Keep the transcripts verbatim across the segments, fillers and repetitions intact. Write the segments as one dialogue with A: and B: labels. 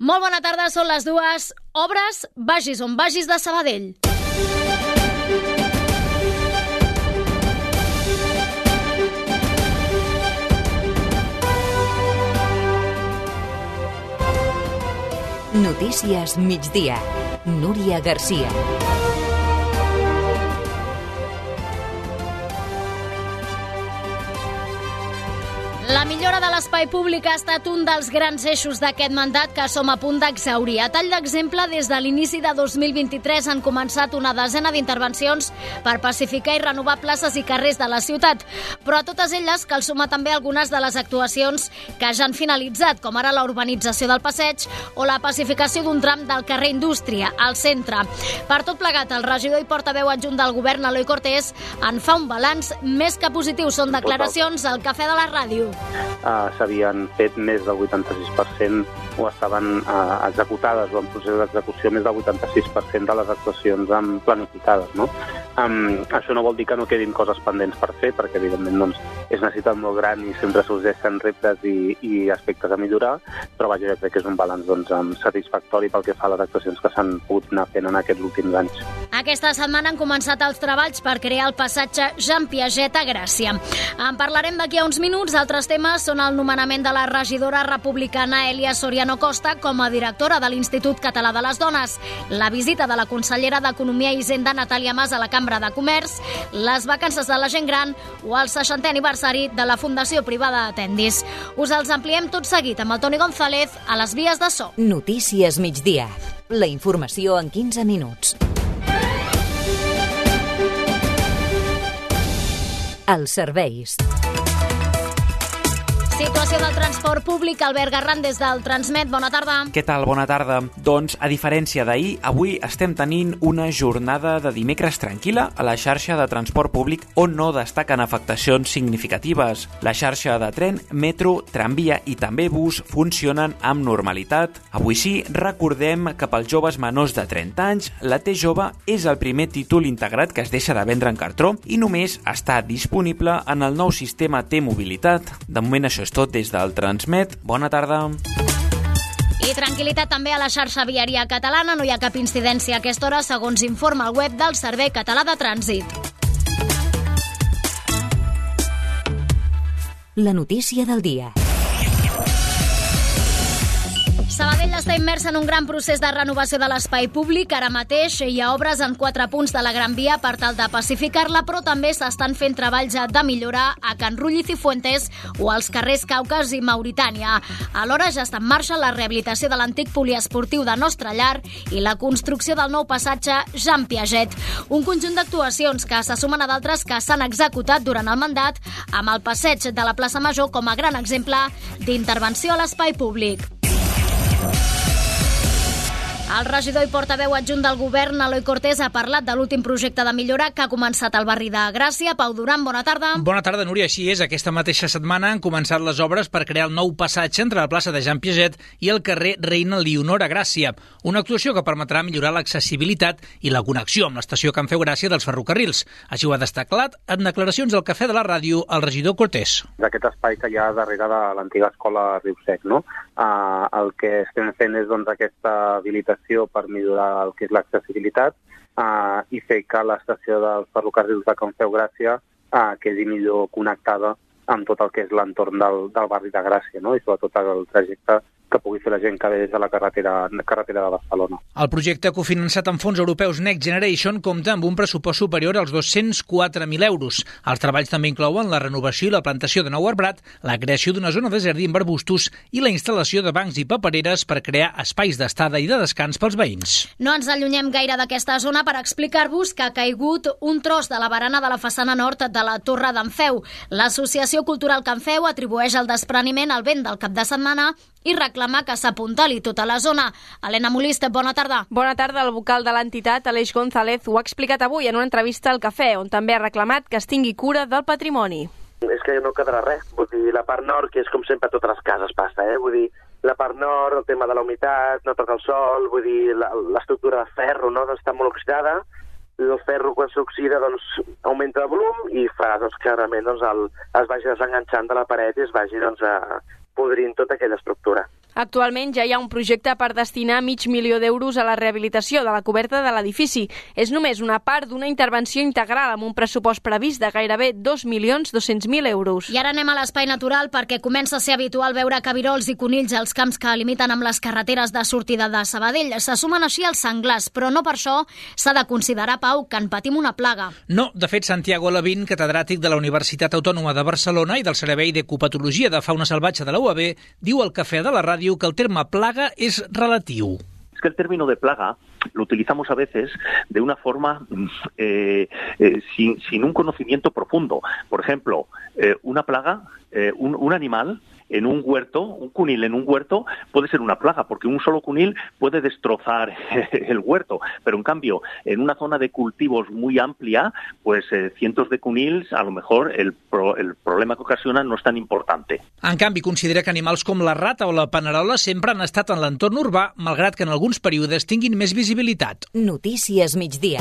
A: Molt bona tarda, són les dues. Obres, vagis on vagis de Sabadell.
B: Notícies migdia. Núria Garcia.
A: La millora de l'espai públic ha estat un dels grans eixos d'aquest mandat que som a punt d'exhaurir. A tall d'exemple, des de l'inici de dos mil vint-i-tres han començat una desena d'intervencions per pacificar i renovar places i carrers de la ciutat. Però a totes elles cal sumar també algunes de les actuacions que ja han finalitzat, com ara la urbanització del passeig o la pacificació d'un tram del carrer Indústria, al centre. Per tot plegat, el regidor i portaveu adjunt del govern, Eloi Cortés, en fa un balanç més que positiu. Són declaracions al Cafè de la Ràdio.
C: Uh, s'havien fet més del vuitanta-sis per cent o estaven uh, executades o en procés d'execució més del vuitanta-sis per cent de les actuacions um, planificades. No? Um, això no vol dir que no quedin coses pendents per fer, perquè evidentment doncs, és una ciutat molt gran i sempre s'urgeixen reptes i, i aspectes a millorar, però vaja, jo crec que és un balanç doncs, um, satisfactori pel que fa a les actuacions que s'han pogut anar fent en aquests últims anys.
A: Aquesta setmana han començat els treballs per crear el passatge Jean Piaget a Gràcia. En parlarem d'aquí a uns minuts. Altres temes són el nomenament de la regidora republicana Elia Soriano Costa com a directora de l'Institut Català de les Dones, la visita de la consellera d'Economia i Hisenda Natàlia Mas a la Cambra de Comerç, les vacances de la gent gran o el seixantè aniversari de la Fundació Privada Atendis. Us els ampliem tot seguit amb el Toni González a les vies de so.
B: Notícies migdia. La informació en quinze minuts. Els serveis.
A: Situació del transport públic. Albert Garran, des del Transmet. Bona tarda.
D: Què tal? Bona tarda. Doncs, a diferència d'ahir, avui estem tenint una jornada de dimecres tranquil·la a la xarxa de transport públic on no destaquen afectacions significatives. La xarxa de tren, metro, tramvia i també bus funcionen amb normalitat. Avui sí, recordem que pels joves menors de trenta anys, la T-Jove és el primer títol integrat que es deixa de vendre en cartró i només està disponible en el nou sistema T-Mobilitat. De moment això és tot des del Transmet. Bona tarda.
A: I tranquil·litat també a la xarxa viària catalana. No hi ha cap incidència a aquesta hora, segons informa el web del Servei Català de Trànsit.
B: La notícia del dia.
A: Sabadell està immersa en un gran procés de renovació de l'espai públic. Ara mateix hi ha obres en quatre punts de la Gran Via per tal de pacificar-la, però també s'estan fent treballs de millorar a Can Rull i Cifuentes o als carrers Caucas i Mauritània. Alhora ja està en marxa la rehabilitació de l'antic poliesportiu de Nostra Llar i la construcció del nou passatge Jean Piaget. Un conjunt d'actuacions que se sumen a d'altres que s'han executat durant el mandat, amb el passeig de la plaça Major com a gran exemple d'intervenció a l'espai públic. El regidor i portaveu adjunt del govern, Eloi Cortés, ha parlat de l'últim projecte de millora que ha començat al barri de Gràcia. Pau Duran, bona tarda.
E: Bona tarda, Núria. Així és, aquesta mateixa setmana han començat les obres per crear el nou passatge entre la plaça de Jean Piaget i el carrer Reina Leonor a Gràcia. Una actuació que permetrà millorar l'accessibilitat i la connexió amb l'estació Can Feu Gràcia dels ferrocarrils. Així ho ha destacat en declaracions al Cafè de la Ràdio el regidor Cortés.
C: D'aquest espai que hi ha darrere de l'antiga escola Riu Sec, no? Uh, el que estem fent és doncs, aquesta habilitació per millorar el que és l'accessibilitat uh, i fer que l'estació dels ferrocarrils de Can Feu Gràcia uh, quedi millor connectada amb tot el que és l'entorn del, del barri de Gràcia, no? I sobretot el trajecte que pugui fer la gent que ve des de la carretera, carretera de Barcelona.
E: El projecte cofinançat amb fons europeus Next Generation compta amb un pressupost superior als dos-cents quatre mil euros. Els treballs també inclouen la renovació i la plantació de nou arbrat, la creació d'una zona de jardí amb arbustos i la instal·lació de bancs i papereres per crear espais d'estada i de descans pels veïns.
A: No ens allunyem gaire d'aquesta zona per explicar-vos que ha caigut un tros de la barana de la façana nord de la Torre d'en Feu. L'Associació Cultural Can Feu atribueix el despreniment al vent del cap de setmana i reclama que s'apuntali tota la zona. Helena Molist, bona tarda.
F: Bona tarda. El vocal de l'entitat, Aleix González, ho ha explicat avui en una entrevista al Cafè, on també ha reclamat que es tingui cura del patrimoni.
G: És que no quedarà res. Vull dir, la part nord, que és com sempre a totes les cases passa, eh? Vull dir, la part nord, el tema de la humitat, no toca el sol, vull dir, l'estructura de ferro, no?, doncs està molt oxidada. El ferro, quan s'oxida, doncs augmenta el volum i fa doncs, que realment doncs, el, es vagi desenganxant de la paret i es vagi doncs, a podrint tota aquella estructura.
F: Actualment ja hi ha un projecte per destinar mig milió d'euros a la rehabilitació de la coberta de l'edifici. És només una part d'una intervenció integral amb un pressupost previst de gairebé dos milions dos-cents mil euros.
A: I ara anem a l'espai natural perquè comença a ser habitual veure cabirols i conills als camps que limiten amb les carreteres de sortida de Sabadell. Se sumen així els senglars, però no per això s'ha de considerar, Pau, que en patim una plaga.
E: No, de fet, Santiago Lavín, catedràtic de la Universitat Autònoma de Barcelona i del Servei d'Ecopatologia de Fauna Salvatge de la U A B, diu al Cafè de la Ràdio que el terme plaga es relativo.
H: Es que el término de plaga lo utilizamos a veces de una forma eh, eh, sin, sin un conocimiento profundo. Por ejemplo, eh, una plaga, eh, un, un animal en un huerto, un cunil en un huerto puede ser una plaga, porque un solo cunil puede destrozar el huerto, pero en cambio, en una zona de cultivos muy amplia, pues eh, cientos de cunils, a lo mejor el, pro, el problema que ocasionan no es tan importante.
E: En canvi, considera que animals com la rata o la panerola sempre han estat en l'entorn urbà, malgrat que en alguns períodes tinguin més visibilitat.
B: Notícies migdia.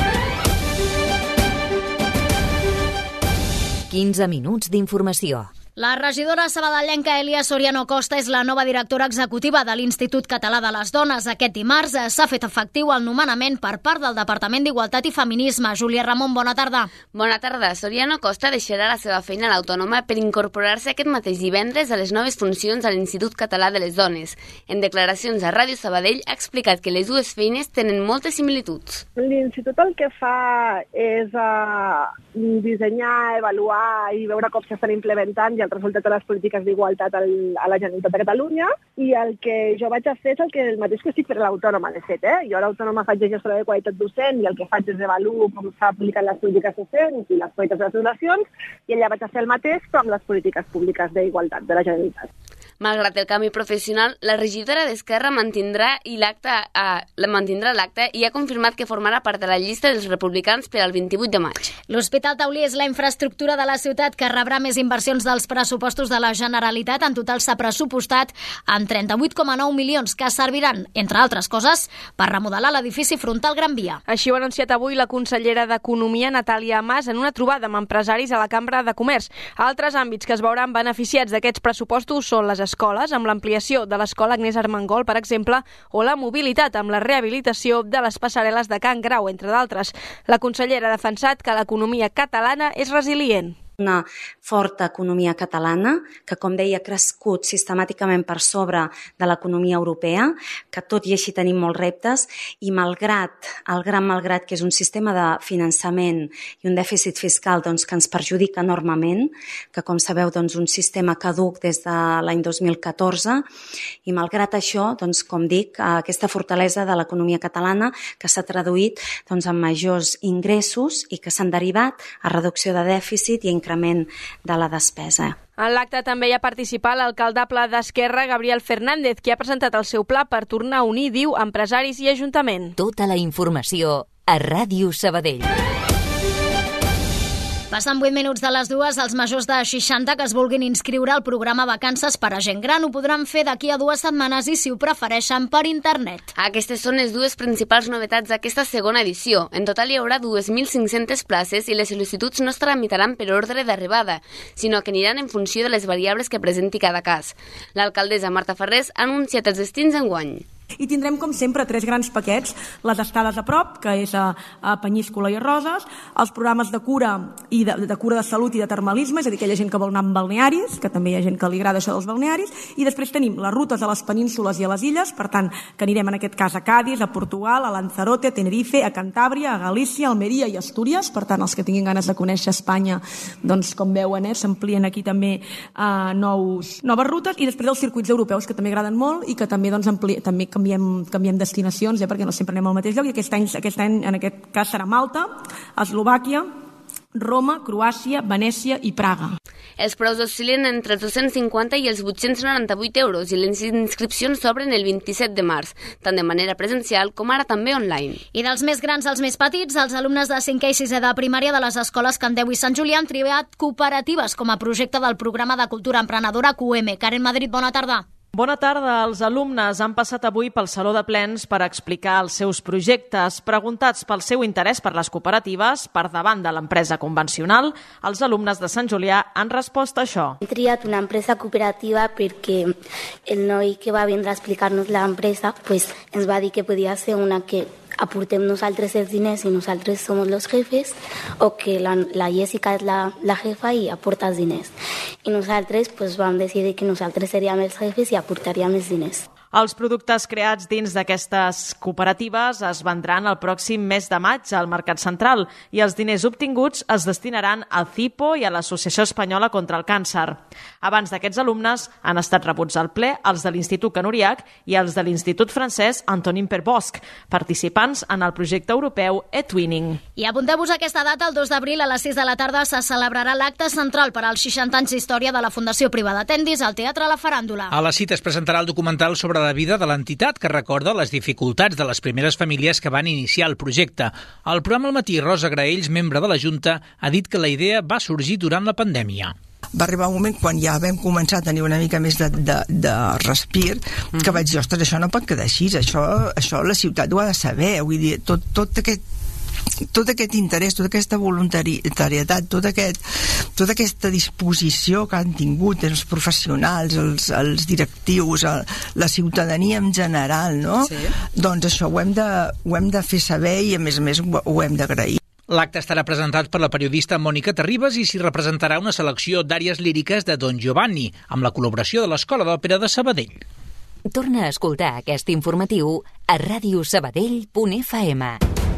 B: quinze minuts d'informació.
A: La regidora sabadellenca Elia Soriano Costa és la nova directora executiva de l'Institut Català de les Dones. Aquest dimarts s'ha fet efectiu el nomenament per part del Departament d'Igualtat i Feminisme. Júlia Ramon, bona tarda.
I: Bona tarda. Soriano Costa deixarà la seva feina a l'Autònoma per incorporar-se aquest mateix divendres a les noves funcions a l'Institut Català de les Dones. En declaracions a Ràdio Sabadell ha explicat que les dues feines tenen moltes similituds.
J: L'Institut el que fa és uh, dissenyar, avaluar i veure com s'estan implementant i el resultat de les polítiques d'igualtat a la Generalitat de Catalunya, i el que jo vaig a fer és el, que, el mateix que estic per a l'Autònoma, de fet. Eh? Jo a l'Autònoma faig de gestora de qualitat docent i el que faig és avaluar com s'ha aplicat les polítiques docents i les qualitats de les relacions, i allà vaig a fer el mateix però amb les polítiques públiques d'igualtat de la Generalitat.
I: Malgrat el canvi professional, la regidora d'Esquerra mantindrà i l'acte eh, mantindrà l'acte i ha confirmat que formarà part de la llista dels republicans per al vint-i-vuit de maig.
A: L'Hospital Taulí és la infraestructura de la ciutat que rebrà més inversions dels pressupostos de la Generalitat. En total s'ha pressupostat en trenta-vuit coma nou milions que serviran, entre altres coses, per remodelar l'edifici frontal Gran Via.
F: Així ho ha anunciat avui la consellera d'Economia, Natàlia Mas, en una trobada amb empresaris a la Cambra de Comerç. Altres àmbits que es veuran beneficiats d'aquests pressupostos són les escoles, amb l'ampliació de l'escola Agnès Armengol, per exemple, o la mobilitat amb la rehabilitació de les passarel·les de Can Grau, entre d'altres. La consellera ha defensat que l'economia catalana és resilient.
K: Una forta economia catalana que, com deia, ha crescut sistemàticament per sobre de l'economia europea, que tot i així tenim molts reptes i malgrat, el gran malgrat que és un sistema de finançament i un dèficit fiscal doncs, que ens perjudica enormement, que com sabeu doncs, un sistema caduc des de l'any dos mil catorze, i malgrat això, doncs, com dic, aquesta fortalesa de l'economia catalana que s'ha traduït doncs, en majors ingressos i que s'han derivat a reducció de dèficit i increment de la despesa.
F: En l'acte també hi ha participat l'alcaldable d'Esquerra, Gabriel Fernández, qui ha presentat el seu pla per tornar a unir, diu, empresaris i ajuntament.
B: Tota la informació a Ràdio Sabadell.
A: Passen vuit minuts de les dues, els majors de seixanta que es vulguin inscriure al programa Vacances per a gent gran ho podran fer d'aquí a dues setmanes i, si ho prefereixen, per internet.
I: Aquestes són les dues principals novetats d'aquesta segona edició. En total hi haurà dos mil cinc-centes places i les sol·licituds no es tramitaran per ordre d'arribada, sinó que aniran en funció de les variables que presenti cada cas. L'alcaldessa Marta Ferrés ha anunciat els destins enguany.
L: I tindrem, com sempre, tres grans paquets: les estades a prop, que és a, a Penyíscola i a Roses, els programes de cura i de, de cura de salut i de termalisme, és a dir, aquella gent que vol anar amb balnearis, que també hi ha gent que li agrada això dels balnearis, i després tenim les rutes a les penínsules i a les illes, per tant, que anirem en aquest cas a Cádiz, a Portugal, a Lanzarote, a Tenerife, a Cantàbria, a Galícia, a Almeria i a Astúries. Per tant, els que tinguin ganes de conèixer Espanya, doncs, com veuen, eh, s'amplien aquí també eh, nous, noves rutes, i després els circuits europeus, que també agraden molt i que també, doncs, ampli, també Canviem, canviem destinacions, eh, perquè no sempre anem al mateix lloc, i aquest any, aquest any en aquest cas serà Malta, Eslovàquia, Roma, Croàcia, Venècia i Praga.
I: Els preus oscil·len entre els dos-cents cinquanta i els vuit-cents noranta-vuit euros i les inscripcions s'obren el vint-i-set de març, tant de manera presencial com ara també online.
A: I dels més grans als més petits, els alumnes de cinquè i sisè de primària de les escoles Candeu i Sant Julià han triat cooperatives com a projecte del programa de cultura emprenedora Q M. Karen Madrid, bona tarda.
M: Bona tarda. Els alumnes han passat avui pel Saló de Plens per explicar els seus projectes. Preguntats pel seu interès per les cooperatives per davant de l'empresa convencional, els alumnes de Sant Julià han respost a això.
N: He triat una empresa cooperativa perquè el noi que va vindre a explicar-nos l'empresa pues, ens va dir que podia ser una que aportem nosaltres els diners i nosaltres som els jefes, o que la, la Jessica és la, la jefa i aporta els diners. I nosaltres pues, vam decidir que nosaltres seríem els jefes i aportaríem els diners.
M: Els productes creats dins d'aquestes cooperatives es vendran el pròxim mes de maig al Mercat Central i els diners obtinguts es destinaran al CIPO i a l'Associació Espanyola contra el Càncer. Abans d'aquests alumnes han estat rebuts al ple els de l'Institut Canuriac i els de l'Institut francès Antonin Per-Bosch, participants en el projecte europeu eTwinning.
A: I apunteu-vos aquesta data, el dos d'abril a les sis de la tarda se celebrarà l'acte central per als seixanta anys d'història de la Fundació Privada Tendis al Teatre La Faràndula.
E: A la cita es presentarà el documental sobre la vida de l'entitat que recorda les dificultats de les primeres famílies que van iniciar el projecte. Al programa al matí, Rosa Graells, membre de la Junta, ha dit que la idea va sorgir durant la pandèmia.
O: Va arribar un moment quan ja vam començar a tenir una mica més de, de, de respir, mm. que vaig dir, ostres, això no pot quedar així, això, això la ciutat ho ha de saber, vull dir, tot, tot aquest tot aquest interès, tota aquesta voluntarietat, tot aquest, tota aquesta disposició que han tingut els professionals, els, els directius, el, la ciutadania en general, no? Sí. Doncs això ho hem, de, ho hem de fer saber i a més a més ho, ho hem d'agrair.
E: L'acte estarà presentat per la periodista Mònica Terribas i s'hi representarà una selecció d'àries líriques de Don Giovanni, amb la col·laboració de l'Escola d'Òpera de Sabadell.
B: Torna a escoltar aquest informatiu a ràdio sabadell punt f m.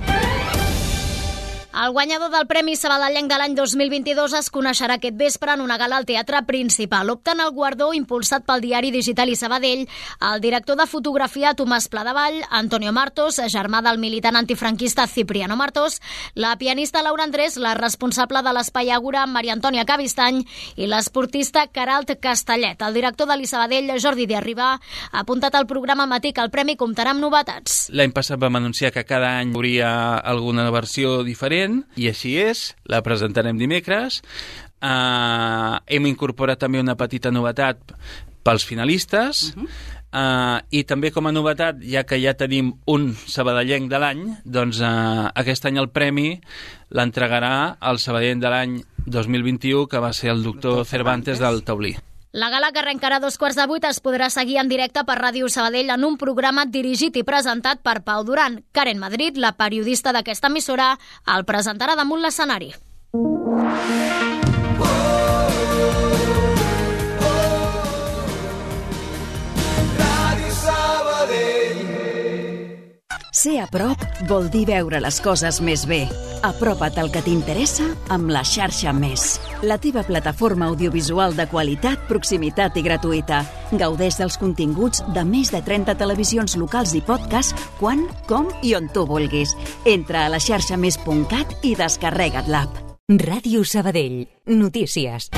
A: El guanyador del Premi Sabadellenc de l'any dos mil vint-i-dos es coneixerà aquest vespre en una gala al Teatre Principal. Opten el guardó impulsat pel diari digital i Sabadell el director de fotografia Tomàs Pladevall, Antonio Martos, germà del militant antifranquista Cipriano Martos, la pianista Laura Andrés, la responsable de l'Espai Àgora Maria Antònia Cavistany i l'esportista Queralt Castellet. El director de l'I Sabadell, Jordi Diarribà, ha apuntat al programa Matí que el premi comptarà amb novetats.
P: L'any passat vam anunciar que cada any hi hauria alguna versió diferent, i així és, la presentarem dimecres. Uh, hem incorporat també una petita novetat pels finalistes, uh-huh. uh, i també com a novetat, ja que ja tenim un sabadellenc de l'any, doncs uh, aquest any el premi l'entregarà el sabadellenc de l'any dos mil vint-i-u, que va ser el doctor Cervantes del Taulí.
A: La gala, que arrencarà a dos quarts de vuit, es podrà seguir en directe per Ràdio Sabadell en un programa dirigit i presentat per Pau Duran. Karen Madrid, la periodista d'aquesta emissora, el presentarà damunt l'escenari.
Q: Ser a prop vol dir veure les coses més bé. Apropa't al que t'interessa amb la xarxa Més. La teva plataforma audiovisual de qualitat, proximitat i gratuïta. Gaudeix dels continguts de més de trenta televisions locals i podcasts quan, com i on tu vulguis. Entra a la xarxa més punt cat i descarrega't l'app.
B: Ràdio Sabadell. Notícies.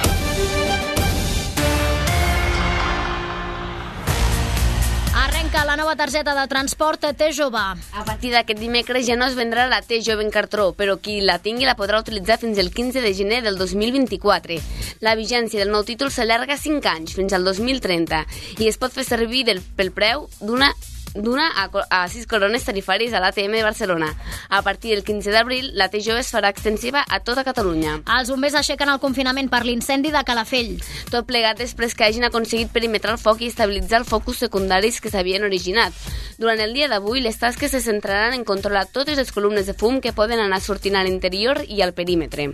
A: La nova targeta de transport T-Jove.
I: A partir d'aquest dimecres ja no es vendrà la T-Jove en cartró, però qui la tingui la podrà utilitzar fins el quinze de gener del dos mil vint-i-quatre. La vigència del nou títol s'allarga cinc anys, fins al dos mil trenta, i es pot fer servir del, pel preu d'una d'una a, a sis corones tarifàries a l'A T M de Barcelona. A partir del quinze d'abril, la T-Jove es farà extensiva a tota Catalunya.
A: Els bombers aixequen el confinament per l'incendi de Calafell.
I: Tot plegat després que hagin aconseguit perimetrar el foc i estabilitzar els focus secundaris que s'havien originat. Durant el dia d'avui, les tasques se centraran en controlar totes les columnes de fum que poden anar sortint a l'interior i al perímetre.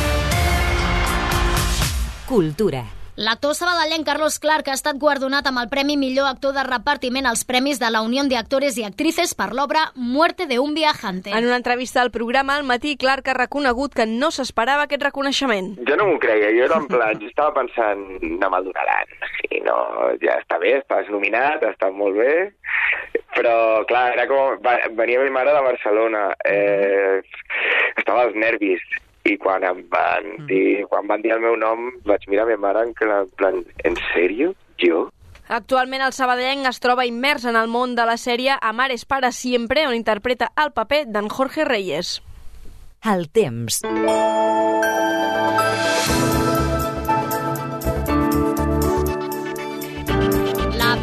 B: Cultura.
A: L'actor sabadellenc Carlos Clark ha estat guardonat amb el Premi Millor Actor de Repartiment als Premis de la Unió de Actores i Actrices per l'obra Muerte de un viajante.
F: En una entrevista al programa Al matí, Clark ha reconegut que no s'esperava aquest reconeixement.
R: Jo no m'ho creia, jo era en plan, jo estava pensant, no me'l donaran. I no, ja està bé, estàs nominat, està molt bé, però clar, era com, venia mi mare de Barcelona, eh, estava als nervis. I quan em van dir, quan van dir el meu nom, vaig mirar a ma mare en plan, ¿en sèrio? Jo?
F: Actualment el sabadellenc es troba immers en el món de la sèrie Amares para siempre, on interpreta el paper d'en Jorge Reyes.
B: El temps.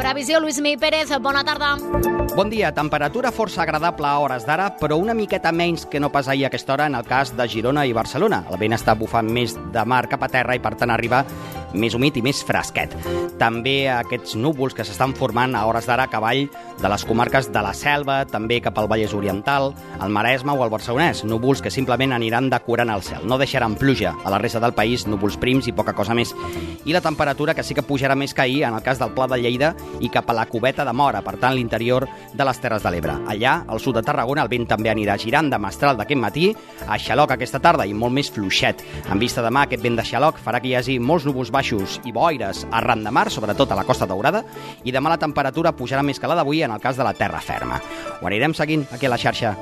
A: Previsió, Lluís Mi Pérez, bona tarda.
S: Bon dia, temperatura força agradable a hores d'ara, però una miqueta menys que no pas ahir a aquesta hora en el cas de Girona i Barcelona. El vent està bufant més de mar cap a terra i per tant arriba més humit i més fresquet. També aquests núvols que s'estan formant a hores d'ara a cavall de les comarques de la Selva, també cap al Vallès Oriental, el Maresme o el Barcelonès. Núvols que simplement aniran decorant el cel. No deixaran pluja a la resta del país, núvols prims i poca cosa més. I la temperatura que sí que pujarà més que ahir en el cas del Pla de Lleida i cap a la Cubeta de Móra, per tant l'interior de les Terres de l'Ebre. Allà, al sud de Tarragona, el vent també anirà girant de mestral d'aquest matí a xaloc aquesta tarda i molt més fluixet. En vista de demà, aquest vent de xaloc farà que hi hagi molts núvols baixos i boires arran de mar, sobretot a la Costa Daurada, i demà la temperatura pujarà més que la d'avui en el cas de la terra ferma. Ho anirem seguint aquí a la xarxa.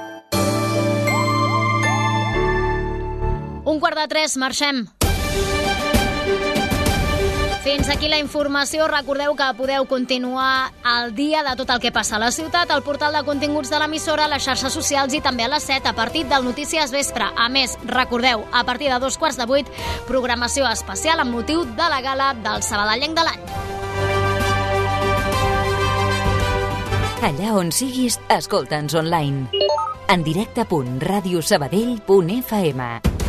A: Un quart de tres, marxem. Fins aquí la informació. Recordeu que podeu continuar al dia de tot el que passa a la ciutat, al portal de continguts de l'emissora, a les xarxes socials i també a les set a partir del Notícies Vespre. A més, recordeu, a partir de dos quarts de vuit, programació especial amb motiu de la gala del Sabadellenc de l'any.
B: Allà on siguis, escolta'ns online. En directe punt radiosabadell punt f m.